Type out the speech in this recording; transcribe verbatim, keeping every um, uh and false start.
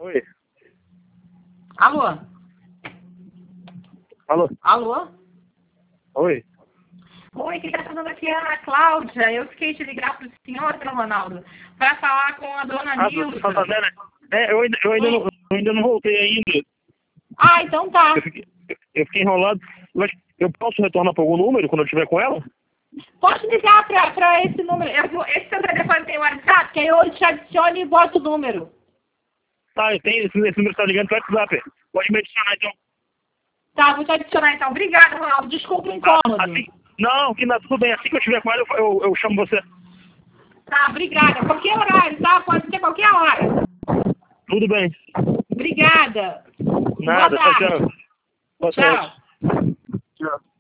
Oi. Alô? Alô? Alô? Oi. Oi, quem está falando aqui é a Ana Cláudia. Eu fiquei de ligar para o senhor, seu Ronaldo, para falar com a dona Ah, Nilza. tá fazendo, né? É, eu ainda, eu, ainda não, eu ainda não voltei ainda. Ah, então tá. Eu fiquei, eu fiquei enrolado. Mas eu posso retornar para algum número quando eu estiver com ela? Pode ligar para esse número. Eu vou, esse seu telefone tem WhatsApp, que aí eu te adiciono e boto o número. Tá, tem, esse, esse número está ligando para o WhatsApp. Pode me adicionar então. Tá, vou te adicionar então. Obrigada, Ronaldo. Desculpa o Ah, incômodo. assim, não, que não, tudo bem. Assim que eu estiver com ela, eu, eu, eu chamo você. Tá, obrigada. Qualquer horário, tá? Pode ser qualquer hora. Tudo bem. Obrigada. Boa Nada, tchau, tarde. tchau. Boa Tchau. tarde. Tchau.